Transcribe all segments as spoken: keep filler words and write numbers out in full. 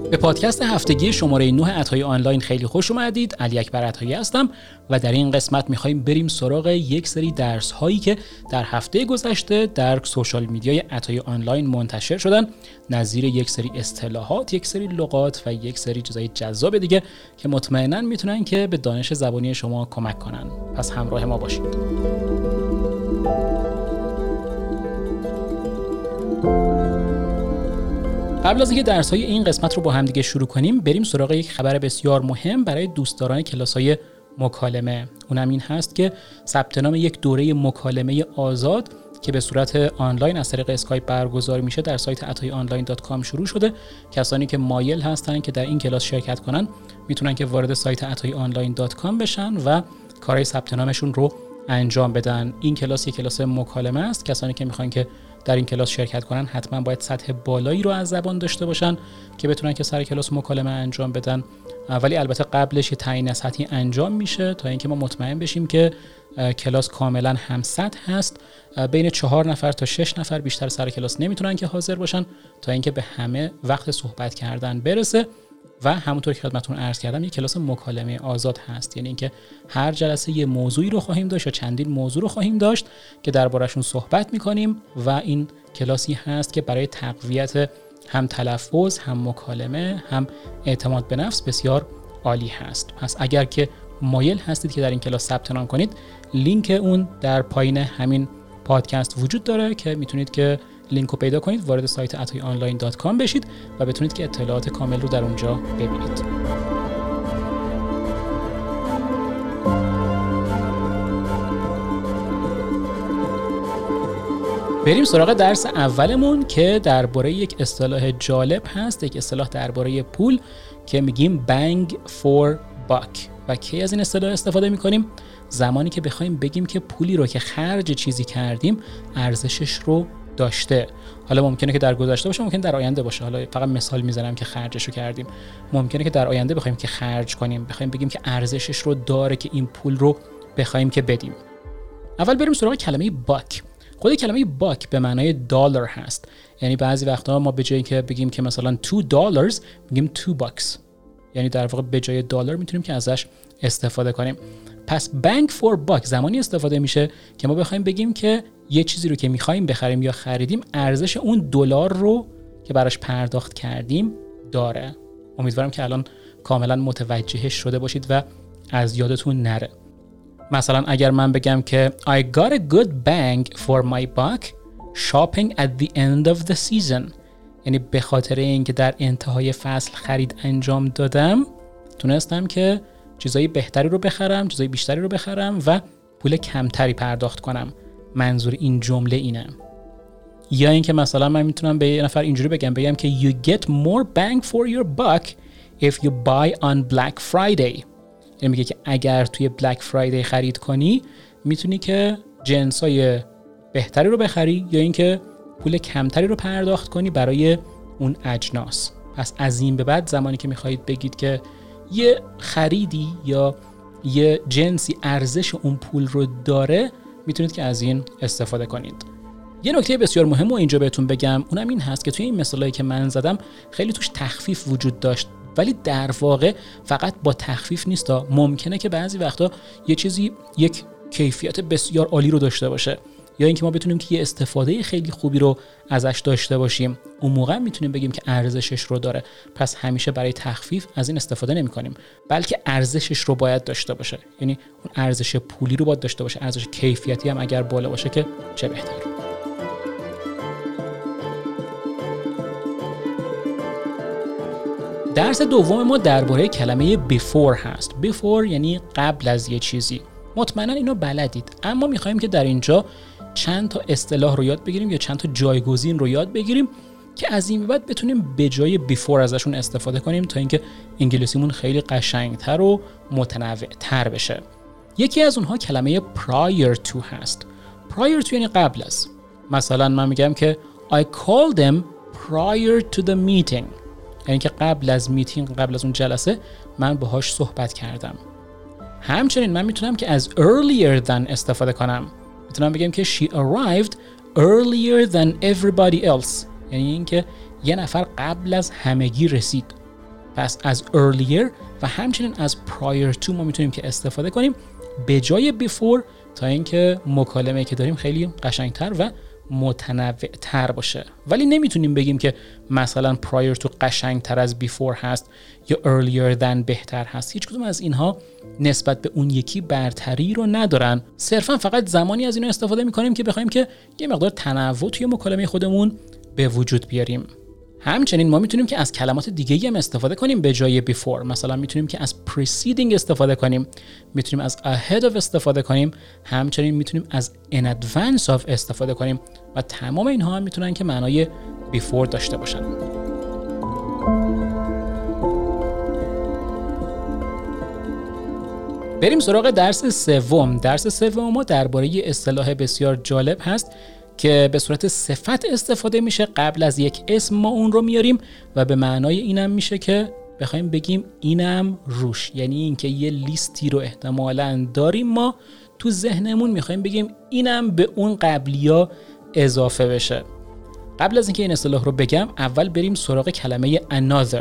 به پادکست هفتگی شماره نه عطای آنلاین خیلی خوش اومدید. علی اکبر عطایی هستم و در این قسمت می‌خوایم بریم سراغ یک سری درس هایی که در هفته گذشته در سوشال میدیای عطای آنلاین منتشر شدن، نظیر یک سری اصطلاحات، یک سری لغات و یک سری چیزای جذاب دیگه که مطمئناً میتونن که به دانش زبانی شما کمک کنن. پس همراه ما باشید. قبل از اینکه درس‌های این قسمت رو با هم دیگه شروع کنیم، بریم سراغ یک خبر بسیار مهم برای دوستداران کلاس‌های مکالمه. اونم این هست که ثبت نام یک دوره مکالمه آزاد که به صورت آنلاین از طریق اسکایپ برگزار میشه در سایت عطای آنلاین دات کام شروع شده. کسانی که مایل هستن که در این کلاس شرکت کنن میتونن که وارد سایت عطای آنلاین دات کام بشن و کارهای ثبت نامشون رو انجام بدن. این کلاس یک کلاس مکالمه است. کسانی که میخوان که در این کلاس شرکت کنن حتما باید سطح بالایی رو از زبان داشته باشن که بتونن که سر کلاس مکالمه انجام بدن. ولی البته قبلش یه تعیین سطحی انجام میشه تا اینکه ما مطمئن بشیم که کلاس کاملا هم سطح هست. بین چهار نفر تا شش نفر بیشتر سر کلاس نمیتونن که حاضر باشن تا اینکه به همه وقت صحبت کردن برسه. و همونطور که خدمتتون عرض کردم یک کلاس مکالمه آزاد هست، یعنی اینکه هر جلسه یه موضوعی رو خواهیم داشت یا چندین موضوع رو خواهیم داشت که درباره‌شون صحبت می‌کنیم و این کلاسی هست که برای تقویت هم تلفظ، هم مکالمه، هم اعتماد به نفس بسیار عالی هست. پس اگر که مایل هستید که در این کلاس ثبت نام کنید، لینک اون در پایین همین پادکست وجود داره که میتونید که لینک رو پیدا کنید، وارد سایت عطای آنلاین دات کام بشید و بتونید که اطلاعات کامل رو در اونجا ببینید. بریم سراغ درس اولمون که درباره یک اصطلاح جالب هست، یک اصطلاح درباره پول که میگیم bang for buck. و کی از این اصطلاح استفاده میکنیم؟ زمانی که بخوایم بگیم که پولی رو که خرج چیزی کردیم ارزشش رو داشته. حالا ممکنه که در گذشته باشه، ممکنه در آینده باشه. حالا فقط مثال میزنم که خرجشو کردیم. ممکنه که در آینده بخوایم که خرج کنیم، بخوایم بگیم که ارزشش رو داره که این پول رو بخوایم که بدیم. اول بریم سراغ کلمه باک. خود کلمه باک به معنای دلار هست. یعنی بعضی وقتا ما به جایی که بگیم که مثلا دو دلار میگیم دو باکس. یعنی در واقع به جای دلار میتونیم که ازش استفاده کنیم. پس bang for buck زمانی استفاده میشه که ما بخوایم بگیم که یه چیزی رو که میخوایم بخریم یا خریدیم ارزش اون دلار رو که براش پرداخت کردیم داره. امیدوارم که الان کاملا متوجهش شده باشید و از یادتون نره. مثلا اگر من بگم که I got a good bang for my buck shopping at the end of the season، یعنی به خاطر اینکه در انتهای فصل خرید انجام دادم تونستم که چیزای بهتری رو بخرم، چیزای بیشتری رو بخرم و پول کمتری پرداخت کنم. منظور این جمله اینه. یا اینکه مثلا من میتونم به یه نفر اینجوری بگم بگم که you get more bang for your buck if you buy on Black Friday. یعنی میگه که اگر توی Black Friday خرید کنی میتونی که جنسای بهتری رو بخری یا اینکه پول کمتری رو پرداخت کنی برای اون اجناس. پس از این به بعد زمانی که میخواهید بگید که یه خریدی یا یه جنسی ارزش اون پول رو داره میتونید که از این استفاده کنید. یه نکته بسیار مهم رو اینجا بهتون بگم، اونم این هست که توی این مثالایی که من زدم خیلی توش تخفیف وجود داشت، ولی در واقع فقط با تخفیف نیست. ممکنه که بعضی وقتا یه چیزی یک کیفیت بسیار عالی رو داشته باشه یا اینکه ما بتونیم که یه استفاده خیلی خوبی رو ازش داشته باشیم، اون موقع میتونیم بگیم که ارزشش رو داره. پس همیشه برای تخفیف از این استفاده نمی کنیم، بلکه ارزشش رو باید داشته باشه. یعنی اون ارزش پولی رو باید داشته باشه، ارزش کیفیتی هم اگر بالا باشه که چه بهتر. درس دوم ما درباره کلمه before هست. before یعنی قبل از یه چیزی. مطمئنا اینو بلدید، اما میخوایم که در اینجا چند تا اصطلاح رو یاد بگیریم یا چند تا جایگزین رو یاد بگیریم که از این به بعد بتونیم به جای بیفور ازشون استفاده کنیم تا اینکه انگلیسیمون خیلی قشنگتر و متنوع‌تر بشه. یکی از اونها کلمه prior to هست. prior to یعنی قبل از. مثلا من میگم که I called them prior to the meeting، یعنی که قبل از میتینگ، قبل از اون جلسه من باهاش صحبت کردم. همچنین من میتونم که از earlier than استفاده کنم. میتونم بگم که she arrived earlier than everybody else، یعنی اینکه یه نفر قبل از همگی رسید. پس از earlier و همچنین از prior to ما میتونیم که استفاده کنیم به جای before تا اینکه مکالمه که داریم خیلی قشنگتر و متنوع‌تر باشه. ولی نمیتونیم بگیم که مثلا prior to قشنگتر از before هست یا earlier than بهتر هست. هیچ کدوم از اینها نسبت به اون یکی برتری رو ندارن. صرفا فقط زمانی از اینا استفاده میکنیم که بخوایم که یه مقدار تنوع توی مکالمه خودمون به وجود بیاریم. همچنین ما میتونیم که از کلمات دیگه‌ای هم استفاده کنیم به جای before. مثلا میتونیم که از preceding استفاده کنیم، میتونیم از ahead of استفاده کنیم، همچنین میتونیم از in advance of استفاده کنیم و تمام اینها هم میتونن که معنای before داشته باشن. بریم سراغ درس سوم. درس سوم ما درباره اصطلاح بسیار جالب هست که به صورت صفت استفاده میشه. قبل از یک اسم ما اون رو میاریم و به معنای اینم میشه که بخوایم بگیم اینم روش، یعنی اینکه یه لیستی رو احتمالاً داریم ما تو ذهنمون، میخوایم بگیم اینم به اون قبلیا اضافه بشه. قبل از اینکه این اصطلاح رو بگم اول بریم سراغ کلمه another.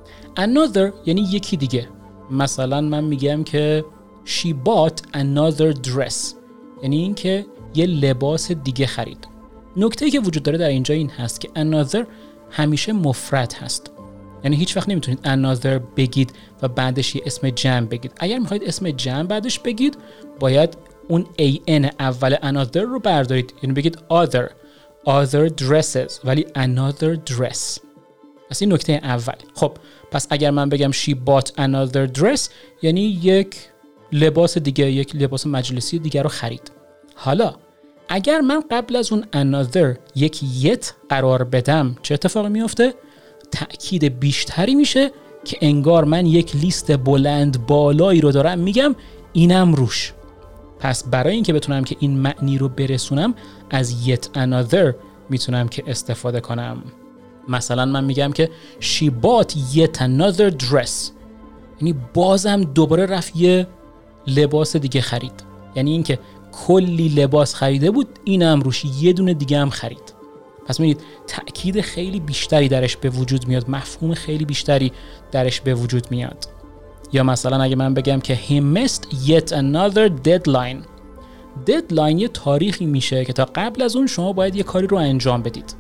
another یعنی یکی دیگه. مثلا من میگم که she bought another dress، یعنی اینکه یه لباس دیگه خرید. نکته‌ای که وجود داره در اینجا این هست که another همیشه مفرد هست، یعنی هیچ وقت نمیتونید another بگید و بعدش یه اسم جمع بگید. اگر میخواید اسم جمع بعدش بگید باید اون an اول another رو بردارید، یعنی بگید other other dresses ولی another dress. پس این نکته اول. خب پس اگر من بگم she bought another dress یعنی یک لباس دیگه، یک لباس مجلسی دیگه رو خرید. حالا اگر من قبل از اون another یک yet قرار بدم چه اتفاقی میفته؟ تأکید بیشتری میشه که انگار من یک لیست بلند بالایی رو دارم میگم اینم روش. پس برای اینکه بتونم که این معنی رو برسونم از yet another میتونم که استفاده کنم. مثلا من میگم که she bought yet another dress، یعنی بازم دوباره رفت یه لباس دیگه خرید، یعنی اینکه کلی لباس خریده بود اینم روش یه دونه دیگه هم خرید. پس می‌بینید تأکید خیلی بیشتری درش به وجود میاد، مفهوم خیلی بیشتری درش به وجود میاد. یا مثلا اگه من بگم که he missed yet another deadline. deadline یه تاریخی میشه که تا قبل از اون شما باید یه کاری رو انجام بدید.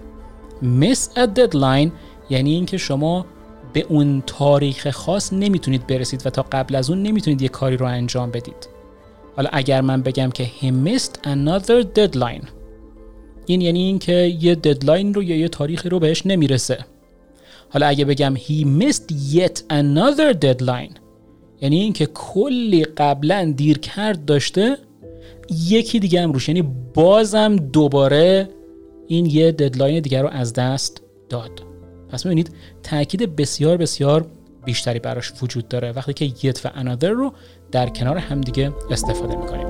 miss a deadline یعنی اینکه شما به اون تاریخ خاص نمیتونید برسید و تا قبل از اون نمیتونید یه کاری رو انجام بدید. حالا اگر من بگم که he missed another deadline، این یعنی این که یه ددلاین رو یا یه تاریخی رو بهش نمیرسه. حالا اگه بگم he missed yet another deadline یعنی این که کلی قبلا دیر کرد داشته یکی دیگه هم روش، یعنی بازم دوباره این یه ددلاین دیگه رو از دست داد. پس می‌بینید تأکید بسیار بسیار بیشتری براش وجود داره وقتی که yet و another رو در کنار هم دیگه استفاده می‌کنیم.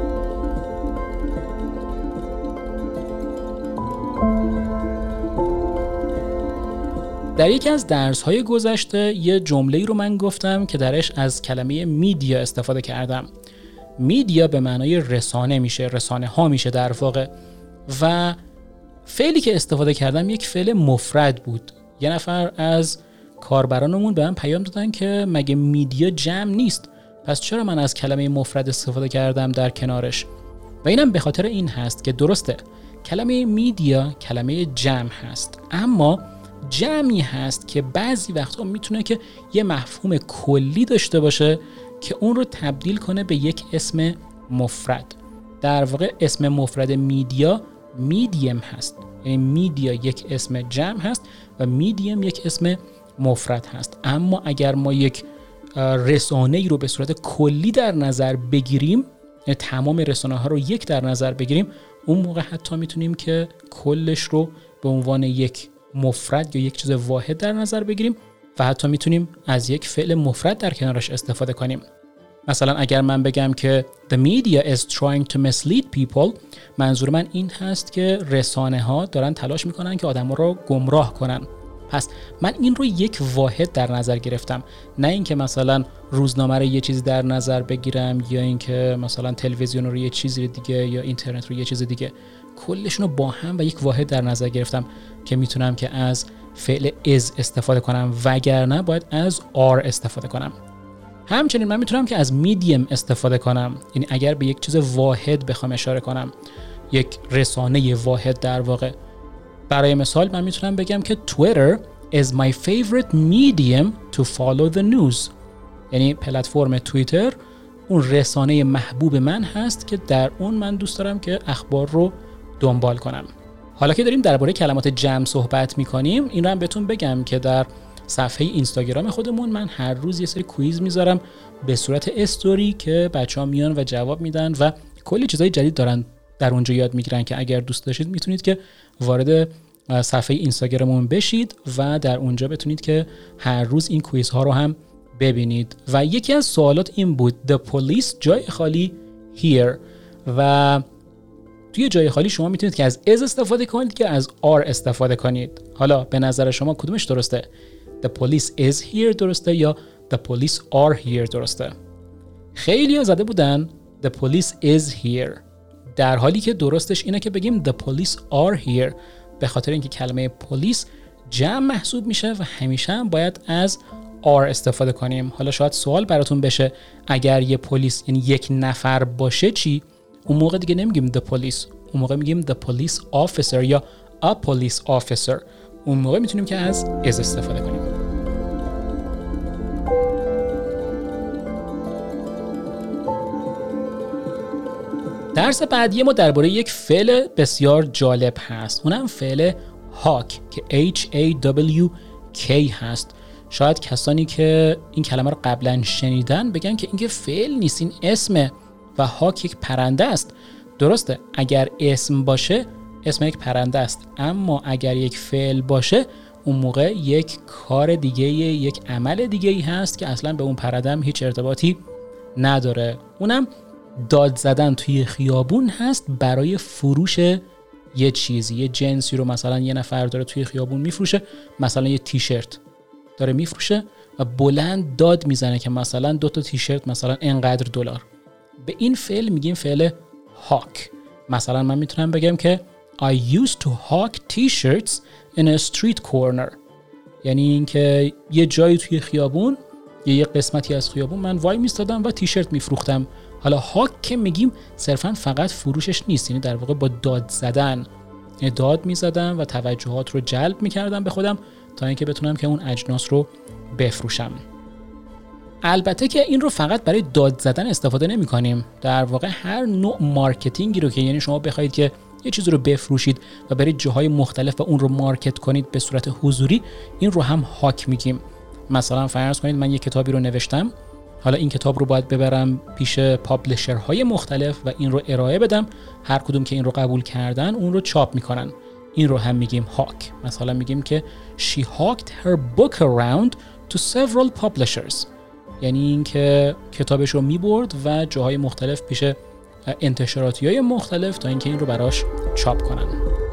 در یکی از درس‌های گذشته یه جمله‌ای رو من گفتم که درش از کلمه میدیا استفاده کردم. میدیا به معنای رسانه میشه، رسانه ها میشه در واقع، و فعلی که استفاده کردم یک فعل مفرد بود. یه نفر از کاربرانمون به من پیام دادن که مگه میدیا جمع نیست؟ پس چرا من از کلمه مفرد استفاده کردم در کنارش؟ و اینم به خاطر این هست که درسته کلمه میدیا کلمه جمع هست، اما جمعی هست که بعضی وقتا میتونه که یه مفهوم کلی داشته باشه که اون رو تبدیل کنه به یک اسم مفرد. در واقع اسم مفرد میدیا میدیم هست، یعنی میدیا یک اسم جمع هست و میدیم یک اسم مفرد هست. اما اگر ما یک رسانه‌ای رو به صورت کلی در نظر بگیریم، یعنی تمام رسانه ها رو یک در نظر بگیریم، اون موقع حتی میتونیم که کلش رو به عنوان یک مفرد یا یک چیز واحد در نظر بگیریم و حتی میتونیم از یک فعل مفرد در کنارش استفاده کنیم. مثلا اگر من بگم که the media is trying to mislead people، منظور من این هست که رسانه ها دارن تلاش میکنن که آدم ها رو گمراه کنن. پس من این رو یک واحد در نظر گرفتم، نه اینکه مثلا روزنامه رو یه چیزی در نظر بگیرم یا اینکه مثلا تلویزیون رو یه چیزی دیگه یا اینترنت رو یه چیز دیگه. کلشون رو با هم و یک واحد در نظر گرفتم که میتونم که از فعل is استفاده کنم، وگرنه باید از are استفاده کنم. همچنین من میتونم که از medium استفاده کنم، یعنی اگر به یک چیز واحد بخوام اشاره کنم، یک رسانه واحد در واقع. برای مثال من میتونم بگم که Twitter is my favorite medium to follow the news. یعنی پلتفرم توییتر اون رسانه محبوب من هست که در اون من دوست دارم که اخبار رو دنبال کنم. حالا که داریم درباره کلمات جمع صحبت میکنیم، این رو هم بهتون بگم که در صفحه اینستاگرام خودمون من هر روز یه سری کویز میذارم به صورت استوری که بچه‌ها میان و جواب میدن و کلی چیزای جدید دارن در اونجا یاد میگیرن که اگر دوست داشتید میتونید که وارد صفحه اینستاگراممون بشید و در اونجا بتونید که هر روز این کویز ها رو هم ببینید. و یکی از سوالات این بود The police جای خالی here، و توی جای خالی شما میتونید که از is استفاده کنید که از are استفاده کنید. حالا به نظر شما کدومش درسته؟ The police is here درسته یا The police are here درسته؟ خیلی ها زده بودن The police is here، در حالی که درستش اینه که بگیم The police are here، به خاطر اینکه کلمه پلیس جمع محسوب میشه و همیشه هم باید از are استفاده کنیم. حالا شاید سوال براتون بشه اگر یه پلیس یعنی یک نفر باشه چی؟ اون موقع دیگه نمیگیم the police، اون موقع میگیم the police officer یا a police officer. اون موقع میتونیم که از is استفاده کنیم. درس بعدی ما درباره یک فعل بسیار جالب هست، اونم فعل هاک که H A W K هست. شاید کسانی که این کلمه رو قبلا شنیدن بگن که این که فعل نیست، این اسمه و هاک یک پرنده است. درسته، اگر اسم باشه اسم یک پرنده است، اما اگر یک فعل باشه اون موقع یک کار دیگه، یک عمل دیگه ای هست که اصلا به اون پرنده هم هیچ ارتباطی نداره. اونم داد زدن توی خیابون هست برای فروش یه چیزی، یه جنسی رو مثلا یه نفر داره توی خیابون میفروشه، مثلا یه تیشرت داره میفروشه و بلند داد میزنه که مثلا دو تا تیشرت مثلا اینقدر دلار. به این فعل میگیم فعل هاک. مثلا من میتونم بگم که I used to hawk t-shirts in a street corner، یعنی اینکه یه جایی توی خیابون یا یه قسمتی از خیابون من وای میستادم و تیشرت میفروختم. حالا هاک که میگیم صرفا فقط فروشش نیست، یعنی در واقع با داد زدن، یعنی داد میزدم و توجهات رو جلب میکردم به خودم تا اینکه بتونم که اون اجناس رو بفروشم. البته که این رو فقط برای داد زدن استفاده نمی کنیم. در واقع هر نوع مارکتینگی رو که یعنی شما بخواید که یه چیزی رو بفروشید و برای جاهای مختلف و اون رو مارکت کنید به صورت حضوری، این رو هم هاک میگیم. مثلا فرض کنید من یه کتابی رو نوشتم، حالا این کتاب رو باید ببرم پیش پابلشرهای مختلف و این رو ارائه بدم، هر کدوم که این رو قبول کردن اون رو چاپ میکنن، این رو هم میگیم هاک. مثلا میگیم که she hawked her book around to several publishers، یعنی این که کتابش رو میبرد و جاهای مختلف پیش انتشاراتی های مختلف تا اینکه این رو براش چاپ کنن.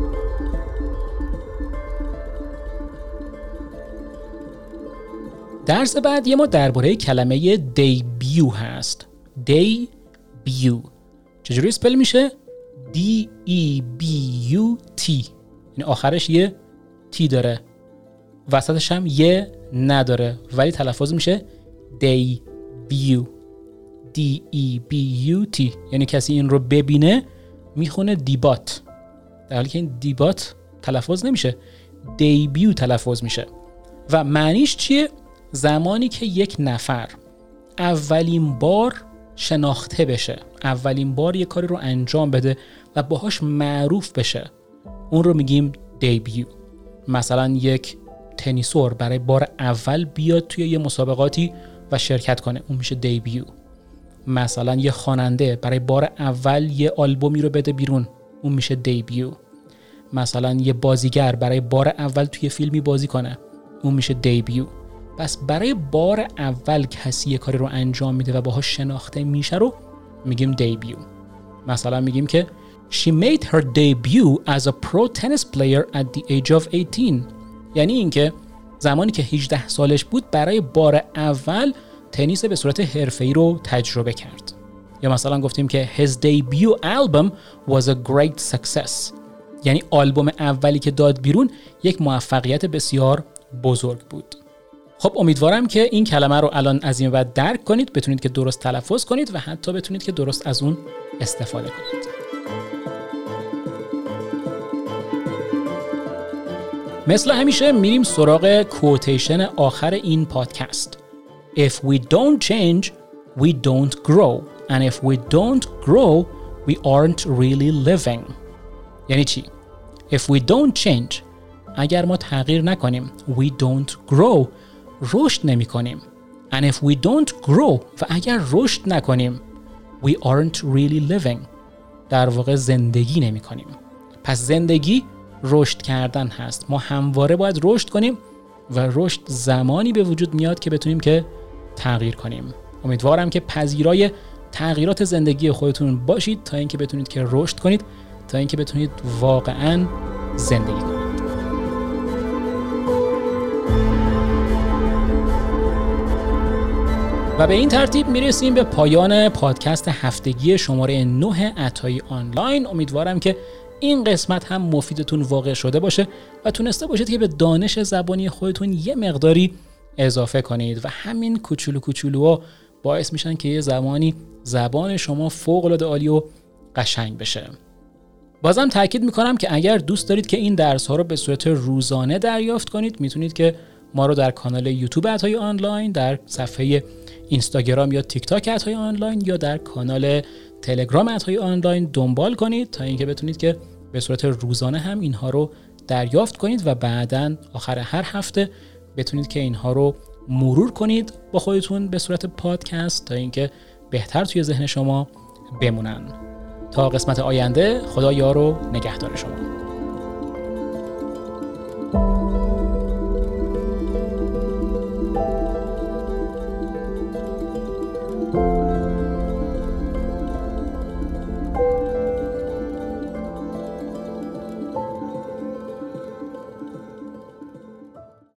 درس بعدی ما درباره کلمه دیبیو هست. دیبیو چجوری اسپل میشه؟ D E B U T، یعنی آخرش یه تی داره، وسطش هم یه نداره، ولی تلفظ میشه دیبیو، D E B U T. یعنی کسی این رو ببینه میخونه دیبات، در حالی که این دیبات تلفظ نمیشه، دیبیو تلفظ میشه. و معنیش چیه؟ زمانی که یک نفر اولین بار شناخته بشه، اولین بار یک کاری رو انجام بده و باهاش معروف بشه، اون رو میگیم دیبیو. مثلا یک تنیسور برای بار اول بیاد توی یه مسابقاتی و شرکت کنه، اون میشه دیبیو. مثلا یه خواننده برای بار اول یه آلبومی رو بده بیرون، اون میشه دیبیو. مثلا یه بازیگر برای بار اول توی فیلمی بازی کنه، اون میشه دیبیو. پس برای بار اول کسی یه کاری رو انجام میده و باهاش شناخته میشه رو میگیم دیبیو. مثلا میگیم که she made her debut as a pro tennis player at the age of eighteen، یعنی اینکه زمانی که هجده سالش بود برای بار اول تنیس به صورت حرفه‌ای رو تجربه کرد. یا مثلا گفتیم که his debut album was a great success، یعنی آلبوم اولی که داد بیرون یک موفقیت بسیار بزرگ بود. خب امیدوارم که این کلمه رو الان از این بعد درک کنید، بتونید که درست تلفظ کنید و حتی بتونید که درست از اون استفاده کنید. مثل همیشه میریم سراغ کوتیشن آخر این پادکست. If we don't change, we don't grow. And if we don't grow, we aren't really living. یعنی چی؟ If we don't change، اگر ما تغییر نکنیم، we don't grow، رشد نمی کنیم. And if we don't grow، و اگر رشد نکنیم، we aren't really living، در واقع زندگی نمی کنیم. پس زندگی رشد کردن هست. ما همواره باید رشد کنیم و رشد زمانی به وجود میاد که بتونیم که تغییر کنیم. امیدوارم که پذیرای تغییرات زندگی خودتون باشید تا اینکه بتونید که رشد کنید، تا اینکه بتونید واقعاً زندگی کنید. و به این ترتیب میرسیم به پایان پادکست هفتگی شماره نه عطایی آنلاین. امیدوارم که این قسمت هم مفیدتون واقع شده باشه و تونسته باشید که به دانش زبانی خودتون یه مقداری اضافه کنید و همین کوچولو کوچولوها باعث میشن که یه زمانی زبان شما فوق‌العاده عالی و قشنگ بشه. بازم تاکید میکنم که اگر دوست دارید که این درس ها رو به صورت روزانه دریافت کنید، میتونید که ما رو در کانال یوتیوب عطایی آنلاین، در صفحه اینستاگرام یا تیک تاک عطایی آنلاین یا در کانال تلگرام عطایی آنلاین دنبال کنید تا اینکه بتونید که به صورت روزانه هم اینها رو دریافت کنید و بعداً آخر هر هفته بتونید که اینها رو مرور کنید با خودتون به صورت پادکست تا اینکه بهتر توی ذهن شما بمونن. تا قسمت آینده، خدا یار و نگهدار شما.